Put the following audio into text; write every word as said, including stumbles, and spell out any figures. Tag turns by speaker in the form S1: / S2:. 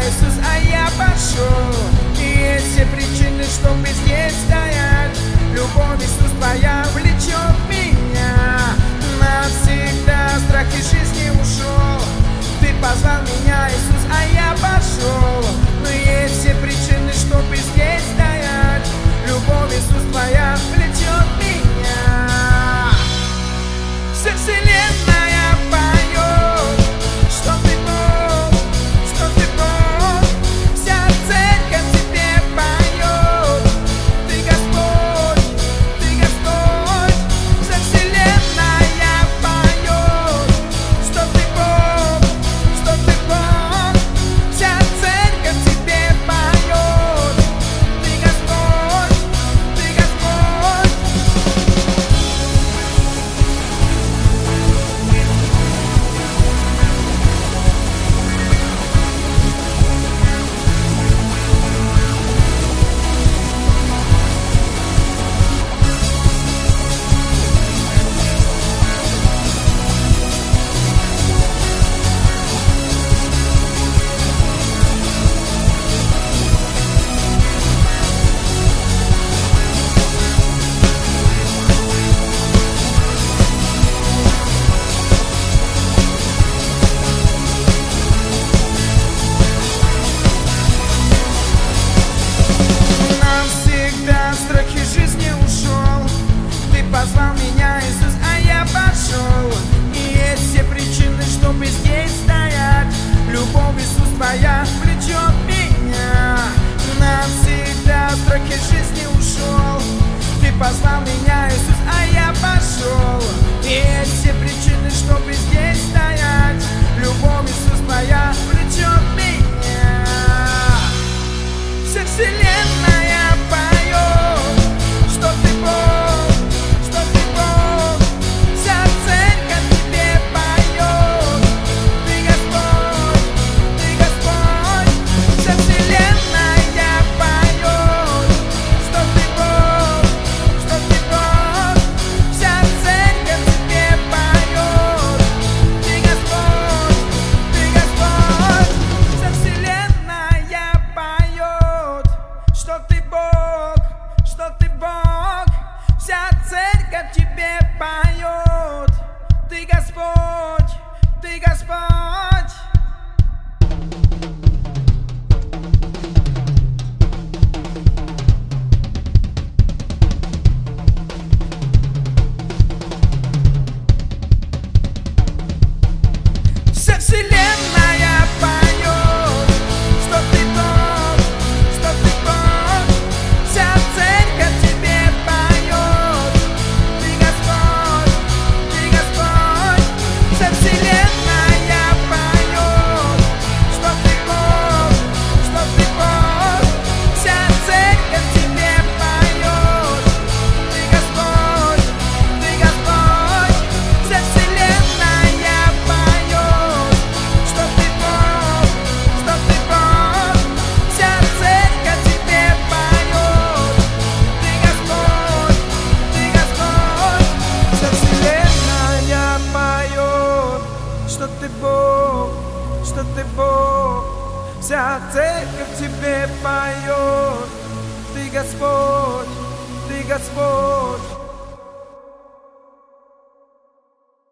S1: Иисус, а я пошел. И есть все причины, чтобы здесь стоять. Любовь, Иисус, твоя влечет меня. Навсегда страх из жизни ушел. Ты позвал меня, Иисус, а я пошел. Но есть все причины, чтобы здесь стоять. Любовь, Иисус, твоя влечет меня. Вся вселенная поет, что ты Бог, что ты Бог. Вся церковь тебе поет. Ты Господь, ты Господь. Вся вселенная поет, что ты Бог, что ты Бог. Вся церковь тебе поет. Ты Господь, ты Господь. Навсегда страх из жизни ушел. Ты позвал меня, Иисус, а я пошел. И есть все причины, чтобы здесь стоять. Любовь, Иисус, твоя влечет меня. Навсегда страх из жизни ушел. Ты позвал меня, Иисус, а я пошел. И есть все причины, чтобы здесь стоять. Любовь, Иисус, твоя влечет меня. Вся вселенная поет, что ты Бог, что ты Бог. Вся церковь тебе поет. Ты Господь, ты Господь. Вся вселенная поет, что ты Бог, что ты Бог. Вся церковь тебе поет. Ты Господь, ты Господь. Вся вселенная поет, что ты Бог, что ты Бог. Вся церковь тебе поет. Ты Господь, ты Господь. Вся вселенная поет, что ты Бог, что ты Бог. Вся церковь тебе поет. Ты Господь, ты Господь. Вся вселенная поет, что ты Бог, что ты Бог. Вся церковь тебе поет. Ты Господь, ты Господь. Вся вселенная поет, что ты Бог, что ты Бог. Вся церковь тебе поет. Ты Господь, ты Господь. Вся вселенная поет, что ты Бог, что ты Бог. Вся церковь тебе поет. Ты Господь, ты Господь.